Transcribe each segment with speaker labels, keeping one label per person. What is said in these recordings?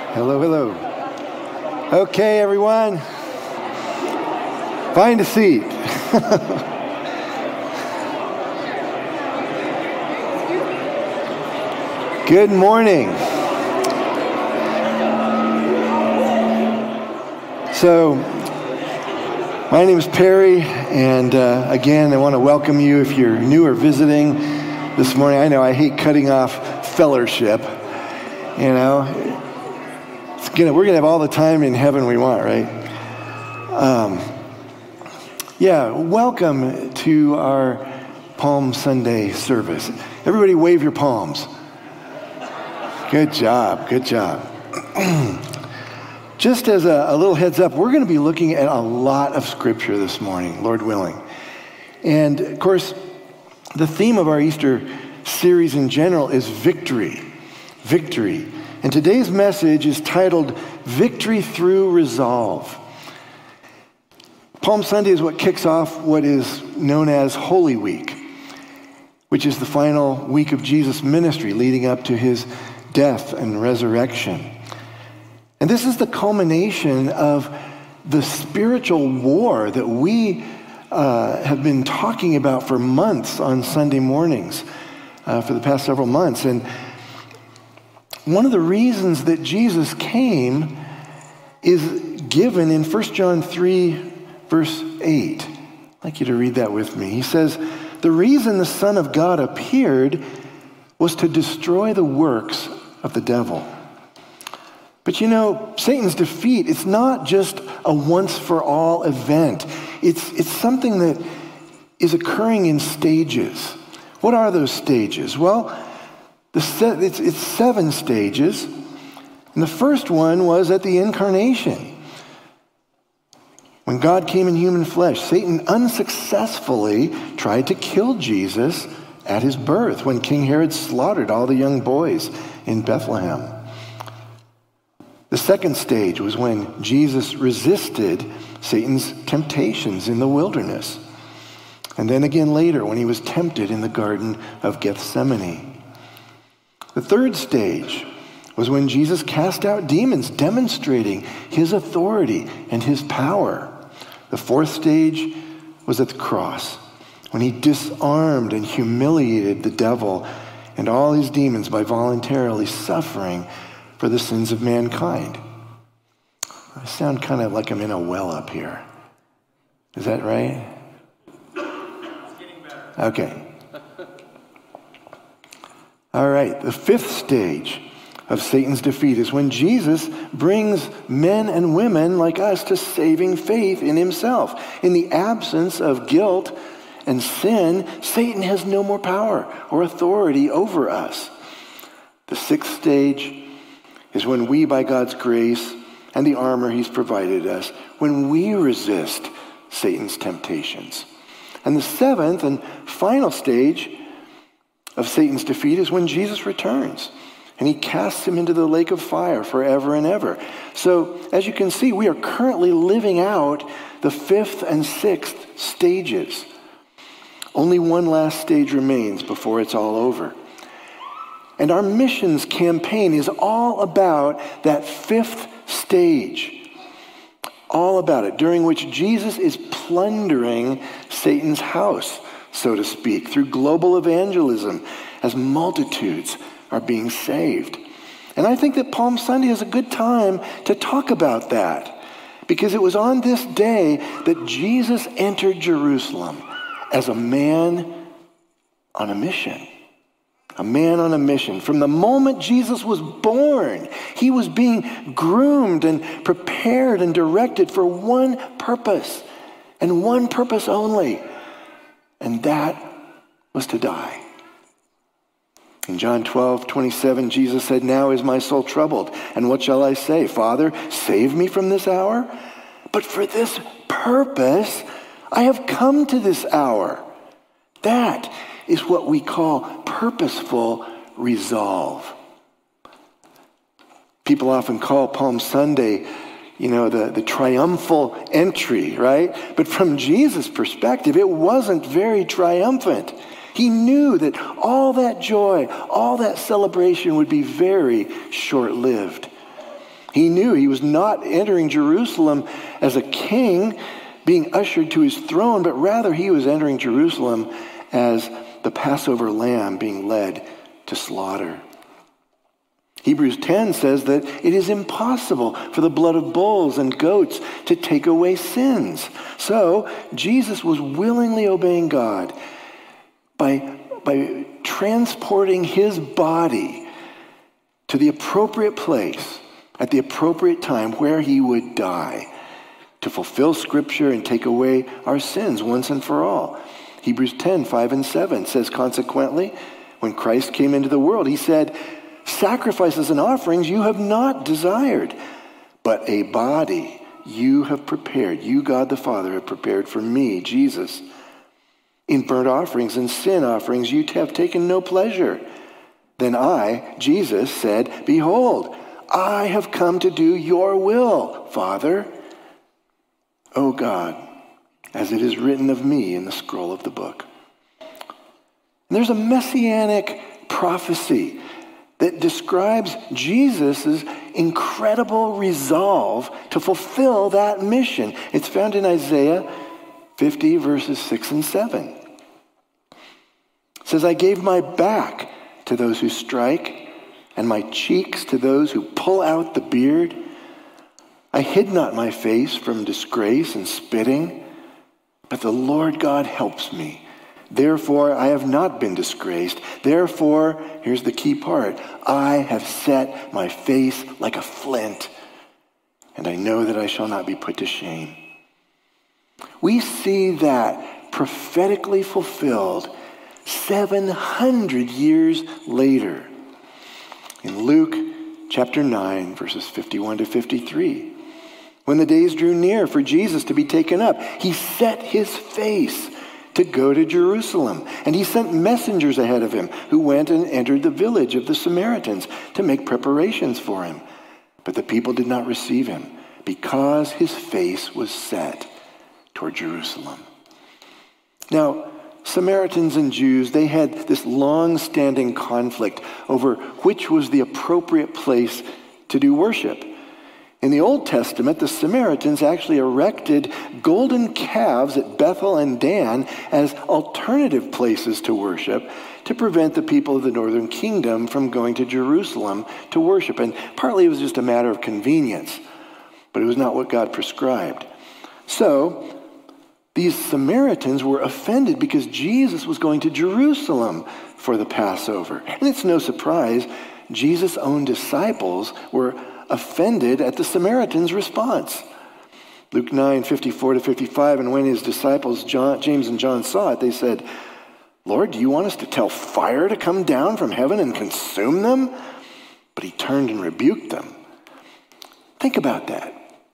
Speaker 1: Hello, hello. Okay, everyone. Find a seat. Good morning. So, my name is Perry, and again, I want to welcome you if you're new or visiting this morning. I know I hate cutting off fellowship, you know. We're going to have all the time in heaven we want, right? Welcome to our Palm Sunday service. Everybody wave your palms. Good job, good job. Just as a little heads up, we're going to be looking at a lot of scripture this morning, Lord willing. And of course, the theme of our Easter series in general is victory. Victory. And today's message is titled, Victory Through Resolve. Palm Sunday is what kicks off what is known as Holy Week, which is the final week of Jesus' ministry leading up to his death and resurrection. And this is the culmination of the spiritual war that we have been talking about for months on Sunday mornings, for the past several months. And one of the reasons that Jesus came is given in 1 John 3, verse 8. I'd like you to read that with me. He says, the reason the Son of God appeared was to destroy the works of the devil. But you know, Satan's defeat, it's not just a once-for-all event. It's something that is occurring in stages. What are those stages? Well, it's 7 stages. And the first one was at the incarnation. When God came in human flesh, Satan unsuccessfully tried to kill Jesus at his birth when King Herod slaughtered all the young boys in Bethlehem. The second stage was when Jesus resisted Satan's temptations in the wilderness. And then again later when he was tempted in the Garden of Gethsemane. The third stage was when Jesus cast out demons, demonstrating his authority and his power. The fourth stage was at the cross, when he disarmed and humiliated the devil and all his demons by voluntarily suffering for the sins of mankind. I sound kind of like I'm in a well up here. Is that right?
Speaker 2: It's getting better.
Speaker 1: Okay. All right, the fifth stage of Satan's defeat is when Jesus brings men and women like us to saving faith in himself. In the absence of guilt and sin, Satan has no more power or authority over us. The sixth stage is when we, by God's grace and the armor he's provided us, when we resist Satan's temptations. And the seventh and final stage of Satan's defeat is when Jesus returns and he casts him into the lake of fire forever and ever. So as you can see, we are currently living out the fifth and sixth stages. Only one last stage remains before it's all over. And our missions campaign is all about that fifth stage. All about it, during which Jesus is plundering Satan's house, so to speak, through global evangelism as multitudes are being saved. And I think that Palm Sunday is a good time to talk about that, because it was on this day that Jesus entered Jerusalem as a man on a mission. A man on a mission. From the moment Jesus was born, he was being groomed and prepared and directed for one purpose, and one purpose only. And that was to die. In John 12:27, Jesus said, now is my soul troubled. And what shall I say? Father, save me from this hour? But for this purpose, I have come to this hour. That is what we call purposeful resolve. People often call Palm Sunday, the triumphal entry, right? But from Jesus' perspective, it wasn't very triumphant. He knew that all that joy, all that celebration would be very short-lived. He knew he was not entering Jerusalem as a king being ushered to his throne, but rather he was entering Jerusalem as the Passover lamb being led to slaughter. Hebrews 10 says that it is impossible for the blood of bulls and goats to take away sins. So Jesus was willingly obeying God by transporting his body to the appropriate place at the appropriate time where he would die to fulfill Scripture and take away our sins once and for all. Hebrews 10, 5 and 7 says, consequently, when Christ came into the world, he said, sacrifices and offerings you have not desired, but a body you have prepared. You, God the Father, have prepared for me, Jesus. In burnt offerings and sin offerings you have taken no pleasure. Then I, Jesus, said, behold, I have come to do your will, Father. O God, as it is written of me in the scroll of the book. And there's a messianic prophecy that describes Jesus' incredible resolve to fulfill that mission. It's found in Isaiah 50, verses 6 and 7. It says, I gave my back to those who strike, and my cheeks to those who pull out the beard. I hid not my face from disgrace and spitting, but the Lord God helps me. Therefore, I have not been disgraced. Therefore, here's the key part, I have set my face like a flint, and I know that I shall not be put to shame. We see that prophetically fulfilled 700 years later in Luke chapter 9, verses 51 to 53. When the days drew near for Jesus to be taken up, he set his face to go to Jerusalem. And he sent messengers ahead of him who went and entered the village of the Samaritans to make preparations for him. But the people did not receive him because his face was set toward Jerusalem. Now, Samaritans and Jews, they had this long-standing conflict over which was the appropriate place to do worship. In the Old Testament, the Samaritans actually erected golden calves at Bethel and Dan as alternative places to worship to prevent the people of the northern kingdom from going to Jerusalem to worship. And partly it was just a matter of convenience, but it was not what God prescribed. So these Samaritans were offended because Jesus was going to Jerusalem for the Passover. And it's no surprise, Jesus' own disciples were offended at the Samaritans' response. Luke 9, 54 to 55, and when his disciples, James and John, saw it, they said, Lord, do you want us to tell fire to come down from heaven and consume them? But he turned and rebuked them. Think about that.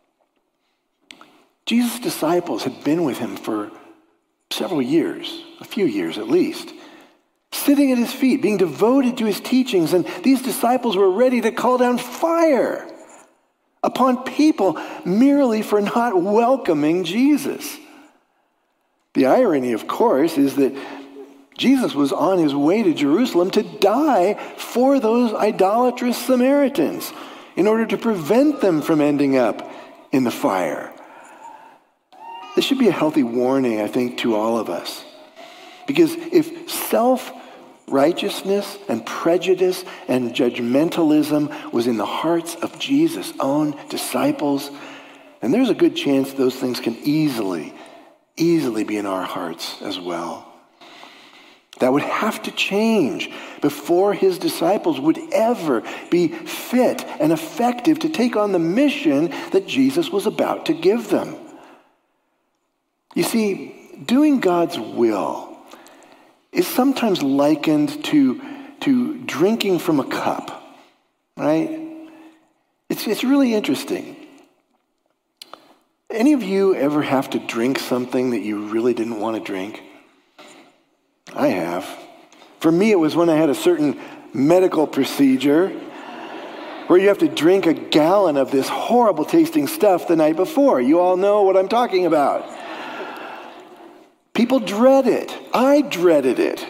Speaker 1: Jesus' disciples had been with him for several years, a few years at least, sitting at his feet, being devoted to his teachings, and these disciples were ready to call down fire upon people merely for not welcoming Jesus. The irony, of course, is that Jesus was on his way to Jerusalem to die for those idolatrous Samaritans in order to prevent them from ending up in the fire. This should be a healthy warning, I think, to all of us. Because if self-righteousness and prejudice and judgmentalism was in the hearts of Jesus' own disciples, then there's a good chance those things can easily be in our hearts as well. That would have to change before his disciples would ever be fit and effective to take on the mission that Jesus was about to give them. You see, doing God's will is sometimes likened to drinking from a cup, right? It's really interesting. Any of you ever have to drink something that you really didn't want to drink? I have. For me, it was when I had a certain medical procedure where you have to drink a gallon of this horrible tasting stuff the night before. You all know what I'm talking about. People dread it. I dreaded it.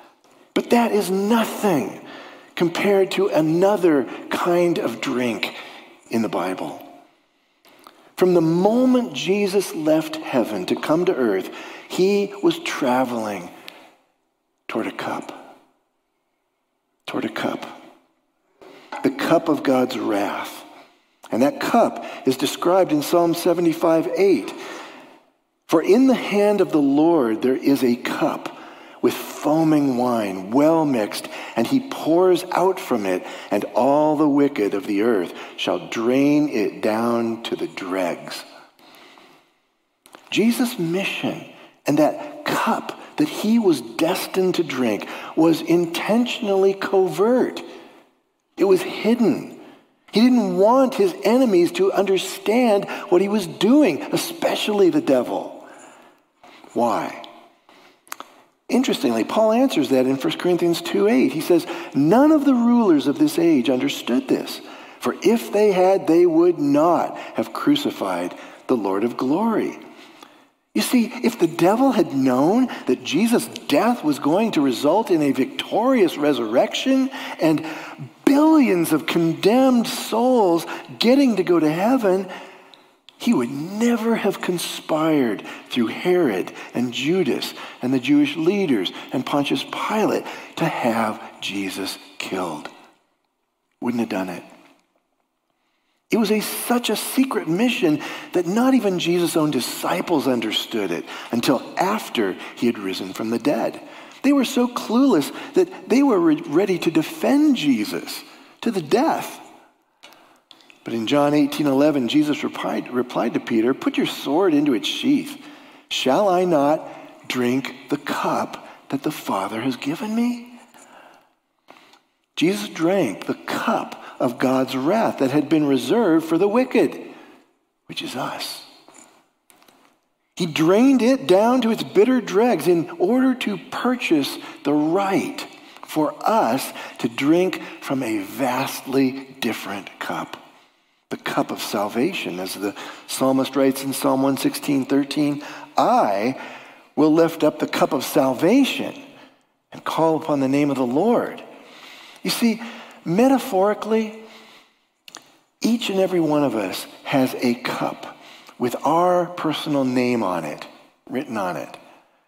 Speaker 1: But that is nothing compared to another kind of drink in the Bible. From the moment Jesus left heaven to come to earth, he was traveling toward a cup. Toward a cup. The cup of God's wrath. And that cup is described in Psalm 75:8. For in the hand of the Lord there is a cup with foaming wine, well mixed, and he pours out from it, and all the wicked of the earth shall drain it down to the dregs. Jesus' mission and that cup that he was destined to drink was intentionally covert. It was hidden. He didn't want his enemies to understand what he was doing, especially the devil. Why? Interestingly, Paul answers that in 1 Corinthians 2:8. He says, none of the rulers of this age understood this, for if they had, they would not have crucified the Lord of glory. You see, if the devil had known that Jesus' death was going to result in a victorious resurrection and billions of condemned souls getting to go to heaven, he would never have conspired through Herod and Judas and the Jewish leaders and Pontius Pilate to have Jesus killed. Wouldn't have done it. It was such a secret mission that not even Jesus' own disciples understood it until after he had risen from the dead. They were so clueless that they were ready to defend Jesus to the death. But in John 18:11, Jesus replied to Peter, put your sword into its sheath. Shall I not drink the cup that the Father has given me? Jesus drank the cup of God's wrath that had been reserved for the wicked, which is us. He drained it down to its bitter dregs in order to purchase the right for us to drink from a vastly different cup. The cup of salvation, as the psalmist writes in Psalm 116:13, I will lift up the cup of salvation and call upon the name of the Lord. You see, metaphorically, each and every one of us has a cup with our personal name on it, written on it.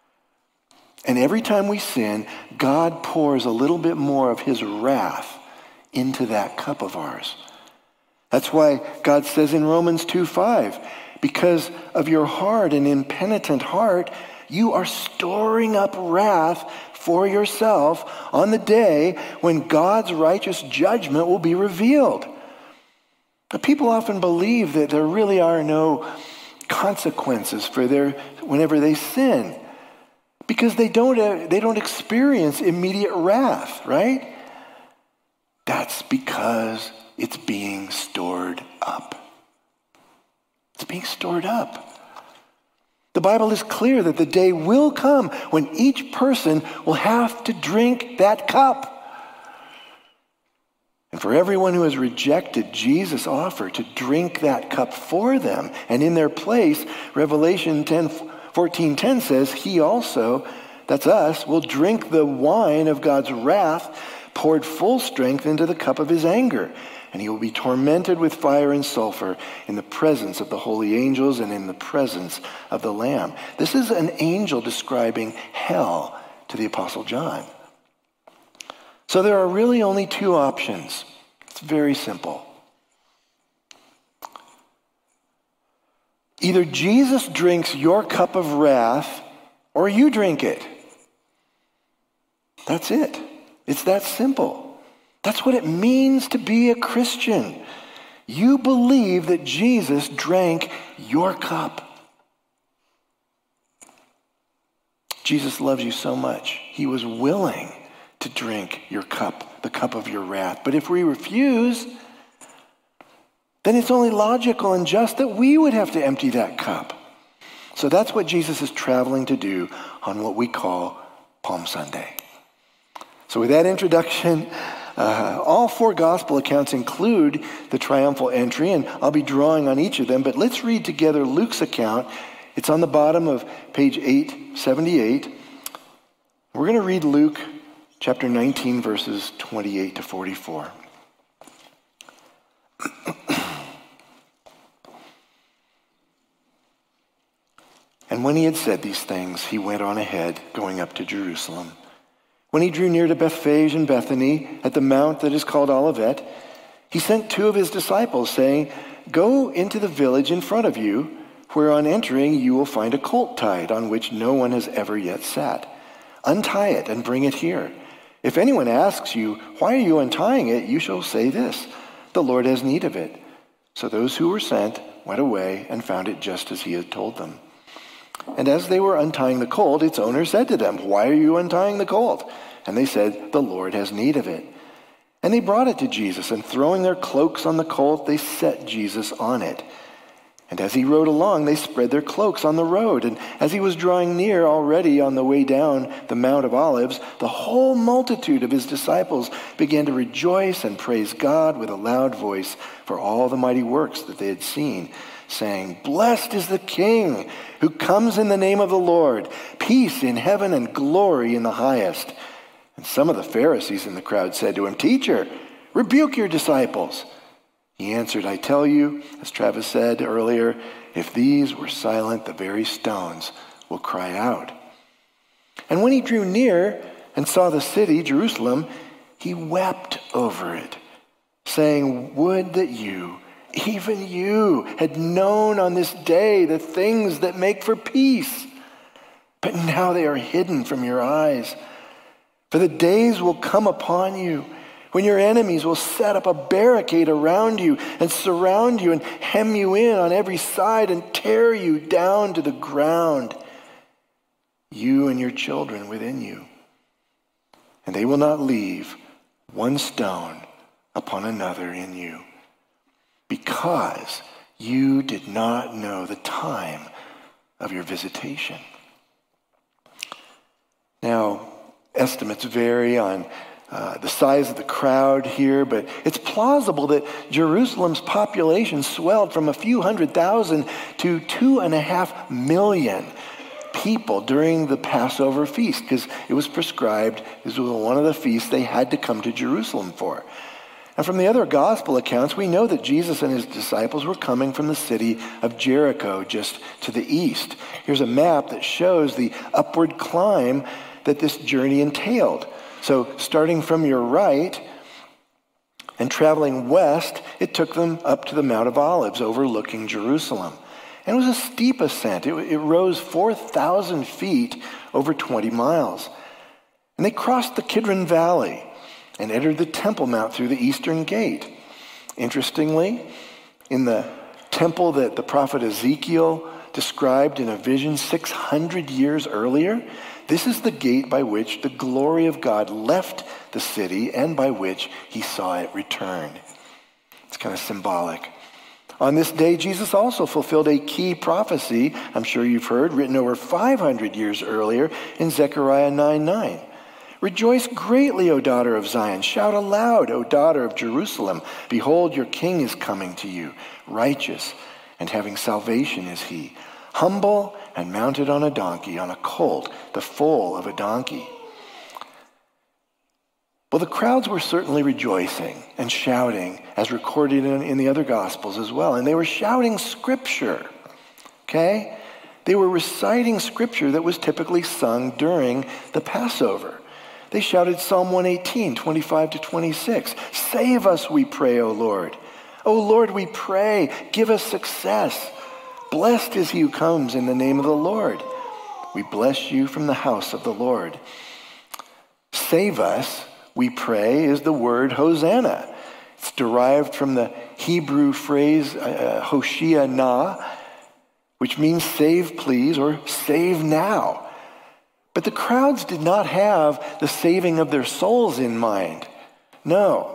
Speaker 1: And every time we sin, God pours a little bit more of his wrath into that cup of ours. That's why God says in Romans 2:5, because of your hard and impenitent heart, you are storing up wrath for yourself on the day when God's righteous judgment will be revealed. But people often believe that there really are no consequences for whenever they sin, because they don't experience immediate wrath, right? That's because it's being stored up. It's being stored up. The Bible is clear that the day will come when each person will have to drink that cup. And for everyone who has rejected Jesus' offer to drink that cup for them and in their place, Revelation 14:10 says, he also, that's us, will drink the wine of God's wrath poured full strength into the cup of his anger. And he will be tormented with fire and sulfur in the presence of the holy angels and in the presence of the Lamb. This is an angel describing hell to the Apostle John. So there are really only two options. It's very simple. Either Jesus drinks your cup of wrath or you drink it. That's it. It's that simple. That's what it means to be a Christian. You believe that Jesus drank your cup. Jesus loves you so much. He was willing to drink your cup, the cup of your wrath. But if we refuse, then it's only logical and just that we would have to empty that cup. So that's what Jesus is traveling to do on what we call Palm Sunday. So with that introduction, all four gospel accounts include the triumphal entry, and I'll be drawing on each of them, but let's read together Luke's account. It's on the bottom of page 878. We're going to read Luke chapter 19, verses 28 to 44. And when he had said these things, he went on ahead, going up to Jerusalem. When he drew near to Bethphage and Bethany, at the mount that is called Olivet, he sent 2 of his disciples, saying, "Go into the village in front of you, where on entering you will find a colt tied, on which no one has ever yet sat. Untie it and bring it here. If anyone asks you, 'Why are you untying it?' you shall say this, 'The Lord has need of it.'" So those who were sent went away and found it just as he had told them. And as they were untying the colt, its owner said to them, "Why are you untying the colt?" And they said, "The Lord has need of it." And they brought it to Jesus, and throwing their cloaks on the colt, they set Jesus on it. And as he rode along, they spread their cloaks on the road. And as he was drawing near, already on the way down the Mount of Olives, the whole multitude of his disciples began to rejoice and praise God with a loud voice for all the mighty works that they had seen, saying, "Blessed is the King who comes in the name of the Lord, peace in heaven and glory in the highest." And some of the Pharisees in the crowd said to him, "Teacher, rebuke your disciples." He answered, "I tell you," as Travis said earlier, "if these were silent, the very stones will cry out." And when he drew near and saw the city, Jerusalem, he wept over it, saying, "Would that you, even you, had known on this day the things that make for peace. But now they are hidden from your eyes. For the days will come upon you when your enemies will set up a barricade around you and surround you and hem you in on every side and tear you down to the ground, you and your children within you. And they will not leave one stone upon another in you, because you did not know the time of your visitation." Now, estimates vary on the size of the crowd here, but it's plausible that Jerusalem's population swelled from a few 100,000 to 2.5 million people during the Passover feast, because it was prescribed, this was one of the feasts they had to come to Jerusalem for. And from the other gospel accounts, we know that Jesus and his disciples were coming from the city of Jericho, just to the east. Here's a map that shows the upward climb that this journey entailed. So starting from your right and traveling west, it took them up to the Mount of Olives overlooking Jerusalem. And it was a steep ascent. It rose 4,000 feet over 20 miles. And they crossed the Kidron Valley and entered the Temple Mount through the eastern gate. Interestingly, in the temple that the prophet Ezekiel described in a vision 600 years earlier, this is the gate by which the glory of God left the city and by which he saw it return. It's kind of symbolic. On this day, Jesus also fulfilled a key prophecy, I'm sure you've heard, written over 500 years earlier in Zechariah 9:9. "Rejoice greatly, O daughter of Zion. Shout aloud, O daughter of Jerusalem. Behold, your king is coming to you. Righteous and having salvation is he. Humble and mounted on a donkey, on a colt, the foal of a donkey." Well, the crowds were certainly rejoicing and shouting, as recorded in the other Gospels as well. And they were shouting Scripture, okay? They were reciting Scripture that was typically sung during the Passover. They shouted Psalm 118, 25 to 26. "Save us, we pray, O Lord. O Lord, we pray, give us success. Blessed is he who comes in the name of the Lord. We bless you from the house of the Lord." Save us, we pray, is the word Hosanna. It's derived from the Hebrew phrase Hoshiana, which means save please or save now. But the crowds did not have the saving of their souls in mind. No.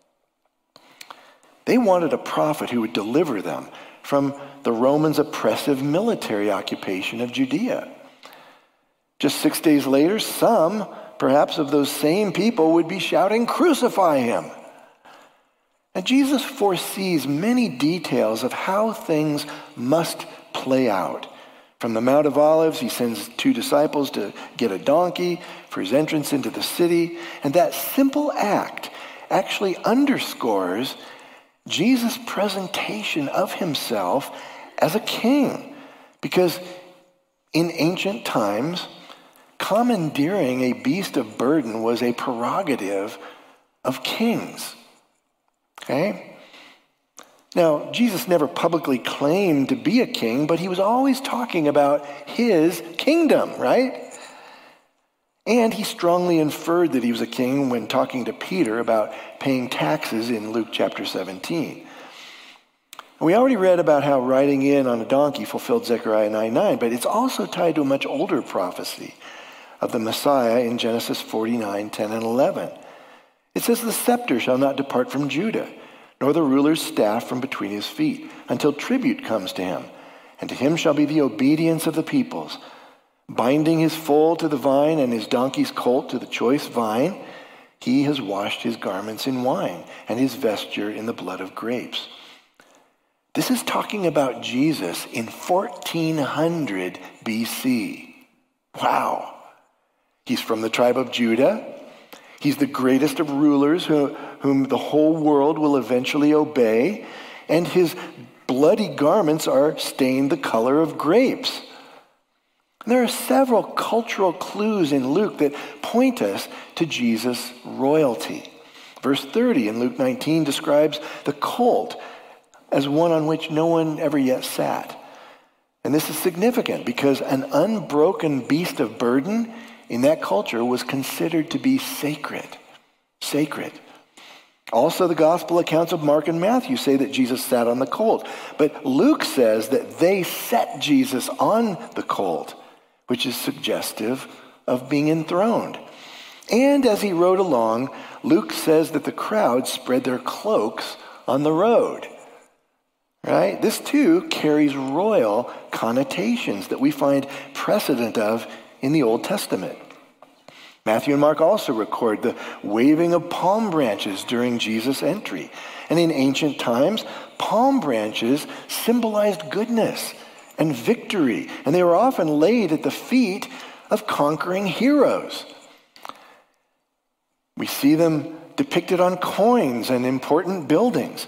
Speaker 1: They wanted a prophet who would deliver them from the Romans' oppressive military occupation of Judea. Just 6 days later, some, perhaps of those same people, would be shouting, "Crucify him!" And Jesus foresees many details of how things must play out. From the Mount of Olives, he sends 2 disciples to get a donkey for his entrance into the city. And that simple act actually underscores Jesus' presentation of himself as a king. Because In ancient times, commandeering a beast of burden was a prerogative of kings. Okay? Now, Jesus never publicly claimed to be a king, but he was always talking about his kingdom, right? And he strongly inferred that he was a king when talking to Peter about paying taxes in Luke chapter 17. We already read about how riding in on a donkey fulfilled Zechariah 9:9, but it's also tied to a much older prophecy of the Messiah in Genesis 49:10 and 11. It says, "The scepter shall not depart from Judah, nor the ruler's staff from between his feet, until tribute comes to him. And to him shall be the obedience of the peoples. Binding his foal to the vine and his donkey's colt to the choice vine, he has washed his garments in wine and his vesture in the blood of grapes." This is talking about Jesus in 1400 BC. Wow. He's from the tribe of Judah. He's the greatest of rulers whom the whole world will eventually obey. And his bloody garments are stained the color of grapes. And there are several cultural clues in Luke that point us to Jesus' royalty. Verse 30 in Luke 19 describes the colt as one on which no one ever yet sat. And this is significant because an unbroken beast of burden in that culture was considered to be sacred. Sacred. Also, the gospel accounts of Mark and Matthew say that Jesus sat on the colt. But Luke says that they set Jesus on the colt, which is suggestive of being enthroned. And as he rode along, Luke says that the crowd spread their cloaks on the road. Right? This too carries royal connotations that we find precedent of in the Old Testament. Matthew and Mark also record the waving of palm branches during Jesus' entry. And in ancient times, palm branches symbolized goodness and victory, and they were often laid at the feet of conquering heroes. We see them depicted on coins and important buildings.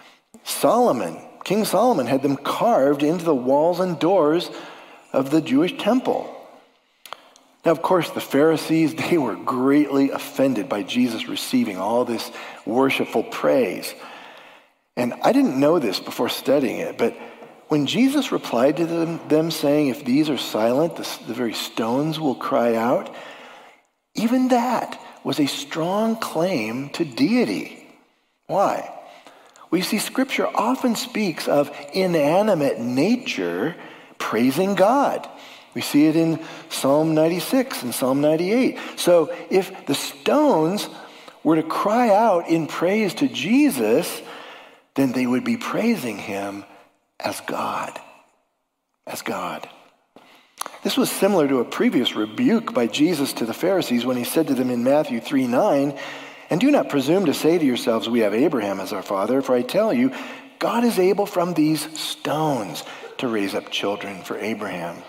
Speaker 1: King Solomon had them carved into the walls and doors of the Jewish temple. Now, of course, the Pharisees, they were greatly offended by Jesus receiving all this worshipful praise. And I didn't know this before studying it, but when Jesus replied to them saying, "If these are silent, the very stones will cry out," even that was a strong claim to deity. Why? We see Scripture often speaks of inanimate nature praising God. We see it in Psalm 96 and Psalm 98. So if the stones were to cry out in praise to Jesus, then they would be praising him as God. As God. This was similar to a previous rebuke by Jesus to the Pharisees when he said to them in Matthew 3:9, "And do not presume to say to yourselves, 'We have Abraham as our father,' for I tell you, God is able from these stones to raise up children for Abraham."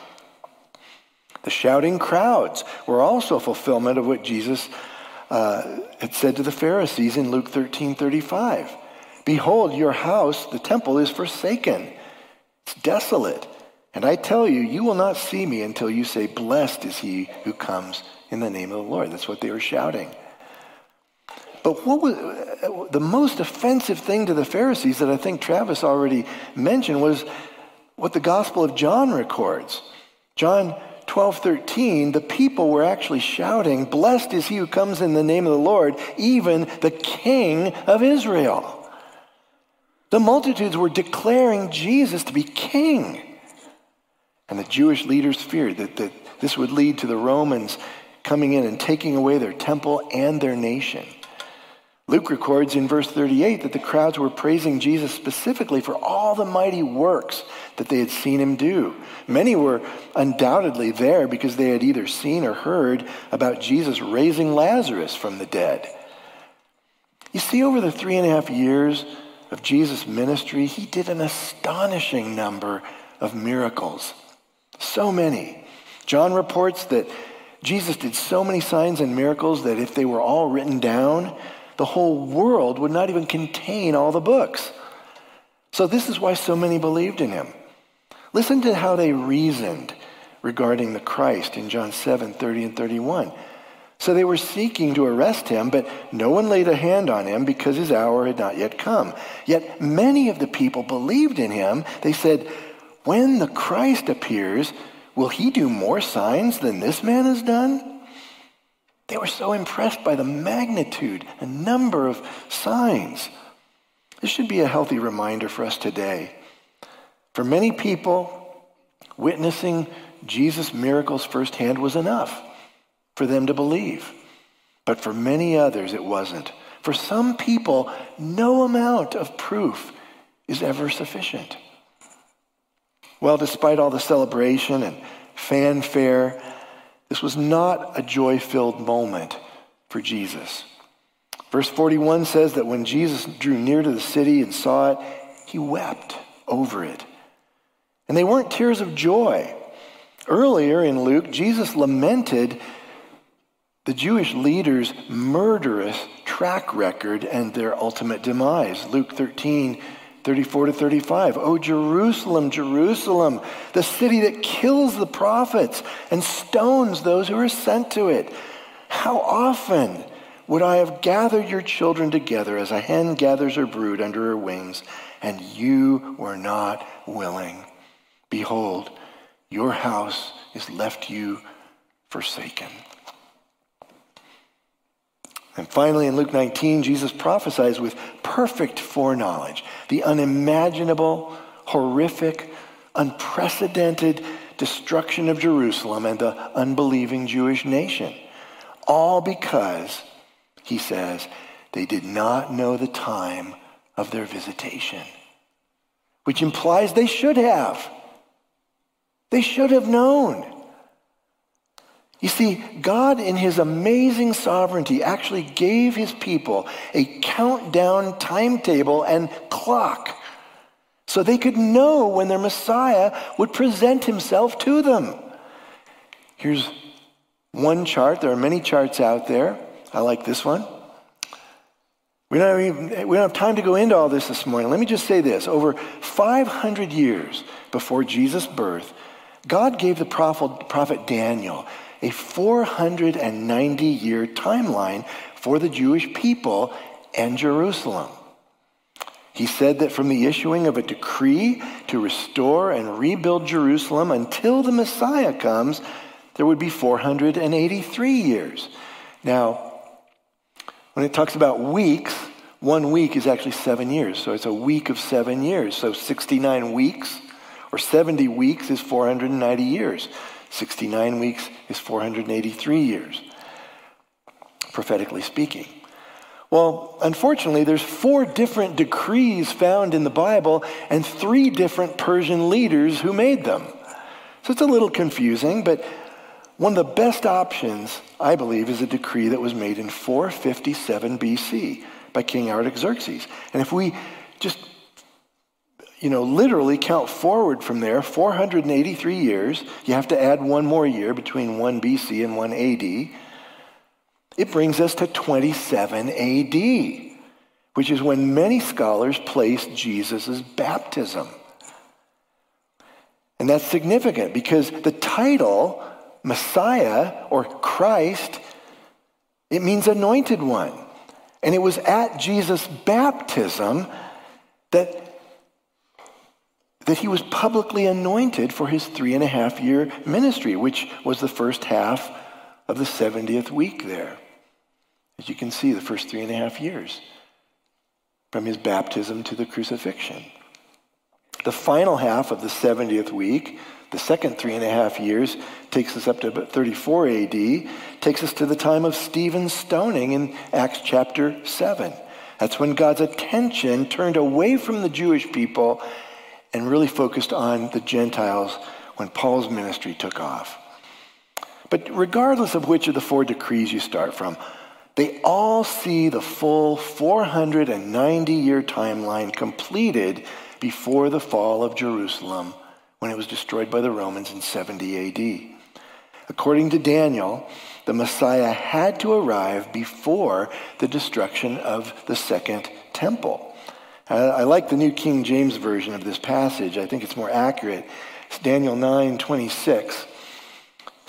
Speaker 1: The shouting crowds were also a fulfillment of what Jesus had said to the Pharisees in Luke 13:35. "Behold, your house, the temple, is forsaken. It's desolate. And I tell you, you will not see me until you say, 'Blessed is he who comes in the name of the Lord.'" That's what they were shouting. But what was the most offensive thing to the Pharisees that I think Travis already mentioned was what the Gospel of John records. John 12:13, the people were actually shouting, "Blessed is he who comes in the name of the Lord, even the King of Israel." The multitudes were declaring Jesus to be king. And the Jewish leaders feared that this would lead to the Romans coming in and taking away their temple and their nation. Luke records in verse 38 that the crowds were praising Jesus specifically for all the mighty works that they had seen him do. Many were undoubtedly there because they had either seen or heard about Jesus raising Lazarus from the dead. You see, over the 3.5 years of Jesus' ministry, he did an astonishing number of miracles. So many. John reports that Jesus did so many signs and miracles that if they were all written down, the whole world would not even contain all the books. So this is why so many believed in him. Listen to how they reasoned regarding the Christ in John 7:30 and 31. So they were seeking to arrest him, but no one laid a hand on him because his hour had not yet come. Yet many of the people believed in him. They said, "When the Christ appears, will he do more signs than this man has done?" They were so impressed by the magnitude and number of signs. This should be a healthy reminder for us today. For many people, witnessing Jesus' miracles firsthand was enough for them to believe. But for many others, it wasn't. For some people, no amount of proof is ever sufficient. Well, despite all the celebration and fanfare, this was not a joy-filled moment for Jesus. Verse 41 says that when Jesus drew near to the city and saw it, he wept over it. And they weren't tears of joy. Earlier in Luke, Jesus lamented the Jewish leaders' murderous track record and their ultimate demise. Luke 13:34 to 35. "Oh, Jerusalem, Jerusalem, the city that kills the prophets and stones those who are sent to it. How often would I have gathered your children together as a hen gathers her brood under her wings, and you were not willing. Behold, your house is left you forsaken." And finally, in Luke 19, Jesus prophesies with perfect foreknowledge the unimaginable, horrific, unprecedented destruction of Jerusalem and the unbelieving Jewish nation. All because, he says, they did not know the time of their visitation. Which implies they should have. They should have known. You see, God in his amazing sovereignty actually gave his people a countdown timetable and clock so they could know when their Messiah would present himself to them. Here's one chart. There are many charts out there. I like this one. We don't have time to go into all this morning. Let me just say this. Over 500 years before Jesus' birth, God gave the prophet Daniel a 490-year timeline for the Jewish people and Jerusalem. He said that from the issuing of a decree to restore and rebuild Jerusalem until the Messiah comes, there would be 483 years. Now, when it talks about weeks, 1 week is actually 7 years. So it's a week of 7 years. So 69 weeks or 70 weeks is 490 years. 69 weeks is 483 years, prophetically speaking. Well, unfortunately, there's 4 different decrees found in the Bible and 3 different Persian leaders who made them. So it's a little confusing, but one of the best options, I believe, is a decree that was made in 457 BC by King Artaxerxes. And if we just literally count forward from there, 483 years. You have to add 1 more year between 1 BC and 1 AD. It brings us to 27 AD, which is when many scholars place Jesus' baptism. And that's significant because the title, Messiah or Christ, it means anointed one. And it was at Jesus' baptism that he was publicly anointed for his 3.5-year ministry, which was the first half of the 70th week there. As you can see, the first 3.5 years from his baptism to the crucifixion. The final half of the 70th week, the second 3.5 years, takes us up to about 34 AD, takes us to the time of Stephen's stoning in Acts chapter 7. That's when God's attention turned away from the Jewish people and really focused on the Gentiles when Paul's ministry took off. But regardless of which of the 4 decrees you start from, they all see the full 490-year timeline completed before the fall of Jerusalem when it was destroyed by the Romans in 70 AD. According to Daniel, the Messiah had to arrive before the destruction of the Second Temple. I like the New King James Version of this passage. I think it's more accurate. It's Daniel 9:26.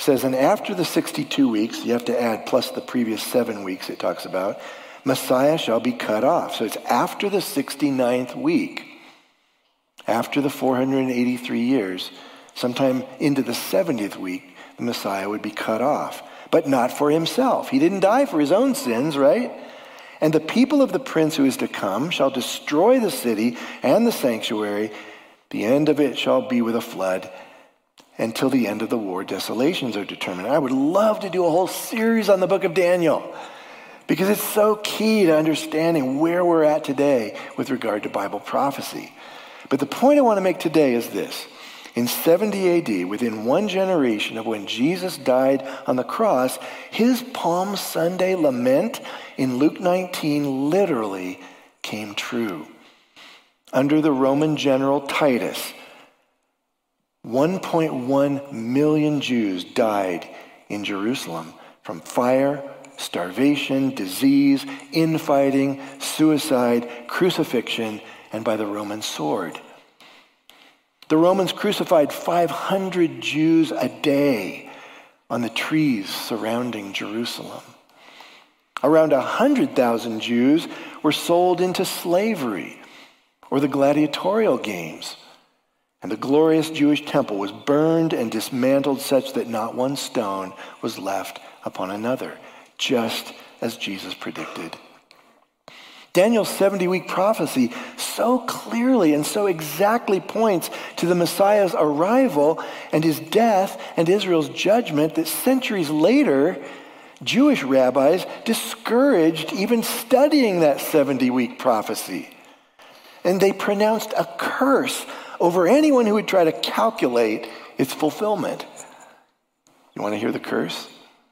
Speaker 1: says, and after the 62 weeks, you have to add plus the previous 7 weeks it talks about, Messiah shall be cut off. So it's after the 69th week, after the 483 years, sometime into the 70th week, the Messiah would be cut off. But not for himself. He didn't die for his own sins, right? And the people of the prince who is to come shall destroy the city and the sanctuary. The end of it shall be with a flood. Until the end of the war, desolations are determined. I would love to do a whole series on the book of Daniel because it's so key to understanding where we're at today with regard to Bible prophecy. But the point I want to make today is this. In 70 AD, within one generation of when Jesus died on the cross, his Palm Sunday lament in Luke 19 literally came true. Under the Roman general Titus, 1.1 million Jews died in Jerusalem from fire, starvation, disease, infighting, suicide, crucifixion, and by the Roman sword. The Romans crucified 500 Jews a day on the trees surrounding Jerusalem. Around 100,000 Jews were sold into slavery or the gladiatorial games. And the glorious Jewish temple was burned and dismantled such that not one stone was left upon another, just as Jesus predicted. Daniel's 70-week prophecy so clearly and so exactly points to the Messiah's arrival and his death and Israel's judgment that centuries later, Jewish rabbis discouraged even studying that 70-week prophecy. And they pronounced a curse over anyone who would try to calculate its fulfillment. You want to hear the curse?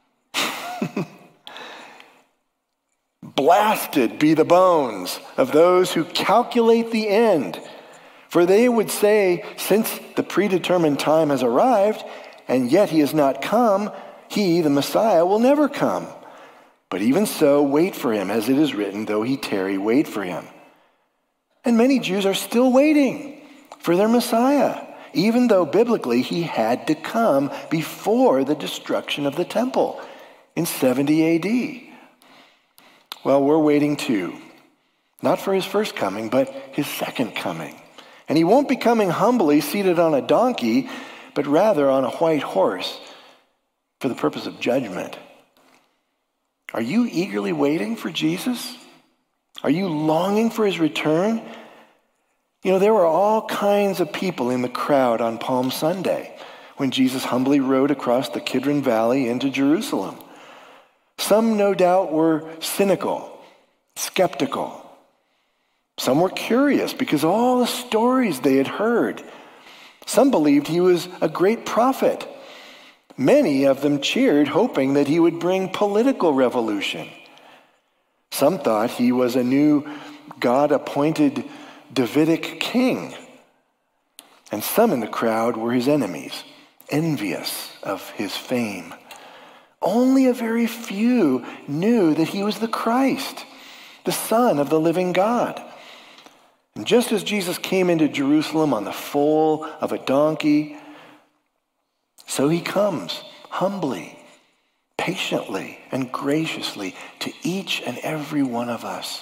Speaker 1: Blasted be the bones of those who calculate the end. For they would say, since the predetermined time has arrived, and yet he has not come, he, the Messiah, will never come. But even so, wait for him, as it is written, though he tarry, wait for him. And many Jews are still waiting for their Messiah, even though biblically he had to come before the destruction of the temple in 70 AD. Well, we're waiting too, not for his first coming, but his second coming. And he won't be coming humbly seated on a donkey, but rather on a white horse for the purpose of judgment. Are you eagerly waiting for Jesus? Are you longing for his return? You know, there were all kinds of people in the crowd on Palm Sunday when Jesus humbly rode across the Kidron Valley into Jerusalem. Some, no doubt, were cynical, skeptical. Some were curious because of all the stories they had heard. Some believed he was a great prophet. Many of them cheered, hoping that he would bring political revolution. Some thought he was a new God-appointed Davidic king. And some in the crowd were his enemies, envious of his fame. Only a very few knew that he was the Christ, the Son of the living God. And just as Jesus came into Jerusalem on the foal of a donkey, so he comes humbly, patiently, and graciously to each and every one of us.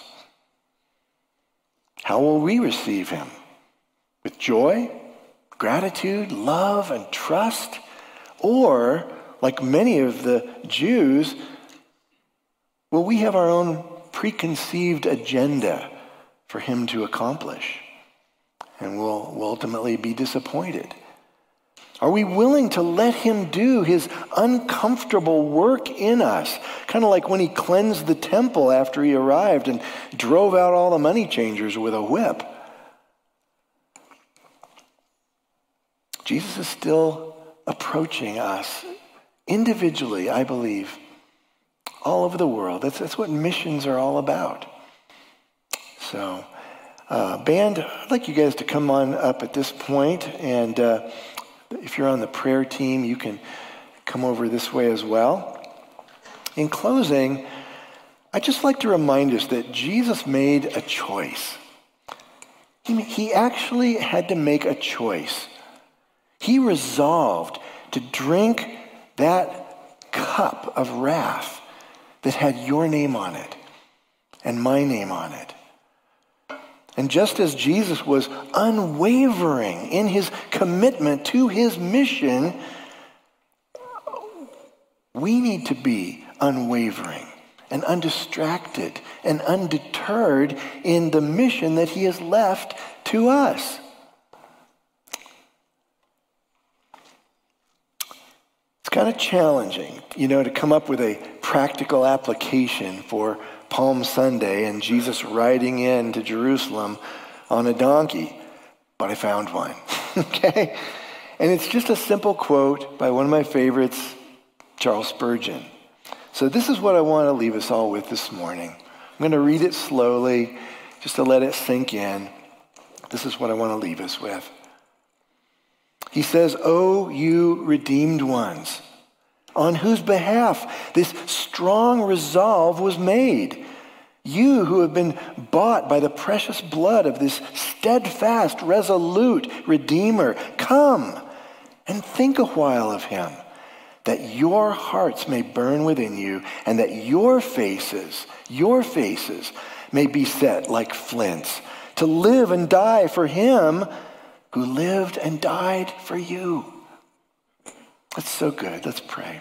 Speaker 1: How will we receive him? With joy, gratitude, love, and trust? Or, like many of the Jews, will we have our own preconceived agenda for him to accomplish? And we'll ultimately be disappointed. Are we willing to let him do his uncomfortable work in us? Kind of like when he cleansed the temple after he arrived and drove out all the money changers with a whip. Jesus is still approaching us individually, I believe, all over the world. That's what missions are all about. So, band, I'd like you guys to come on up at this point, and if you're on the prayer team, you can come over this way as well. In closing, I'd just like to remind us that Jesus made a choice. He actually had to make a choice. He resolved to drink that cup of wrath that had your name on it and my name on it. And just as Jesus was unwavering in his commitment to his mission, we need to be unwavering and undistracted and undeterred in the mission that he has left to us. It's kind of challenging, to come up with a practical application for Palm Sunday and Jesus riding into Jerusalem on a donkey, but I found one, okay? And it's just a simple quote by one of my favorites, Charles Spurgeon. So this is what I want to leave us all with this morning. I'm going to read it slowly just to let it sink in. This is what I want to leave us with. He says, "O you redeemed ones, on whose behalf this strong resolve was made, you who have been bought by the precious blood of this steadfast, resolute Redeemer, come and think a while of him, that your hearts may burn within you, and that your faces may be set like flints, to live and die for him who lived and died for you." That's so good. Let's pray.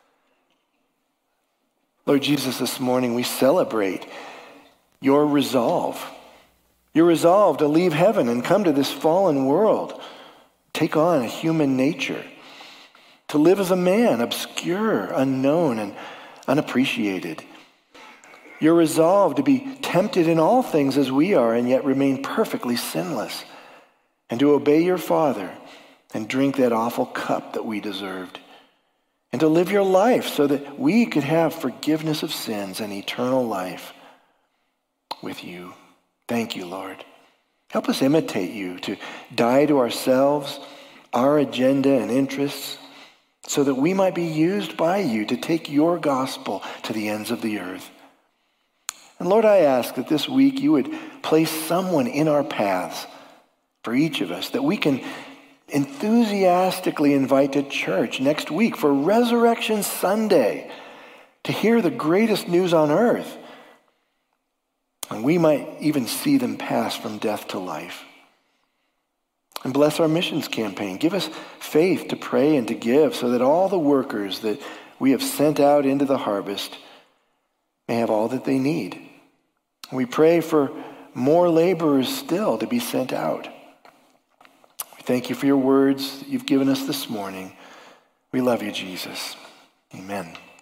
Speaker 1: Lord Jesus, this morning we celebrate your resolve. Your resolve to leave heaven and come to this fallen world, take on a human nature, to live as a man, obscure, unknown, and unappreciated. Your resolve to be tempted in all things as we are and yet remain perfectly sinless, and to obey your Father and drink that awful cup that we deserved, and to live your life so that we could have forgiveness of sins and eternal life with you. Thank you, Lord. Help us imitate you, to die to ourselves, our agenda and interests, so that we might be used by you to take your gospel to the ends of the earth. And Lord, I ask that this week you would place someone in our paths for each of us that we can enthusiastically invite to church next week for Resurrection Sunday to hear the greatest news on earth. And we might even see them pass from death to life. And bless our missions campaign. Give us faith to pray and to give so that all the workers that we have sent out into the harvest may have all that they need. We pray for more laborers still to be sent out. We thank you for your words that you've given us this morning. We love you, Jesus. Amen.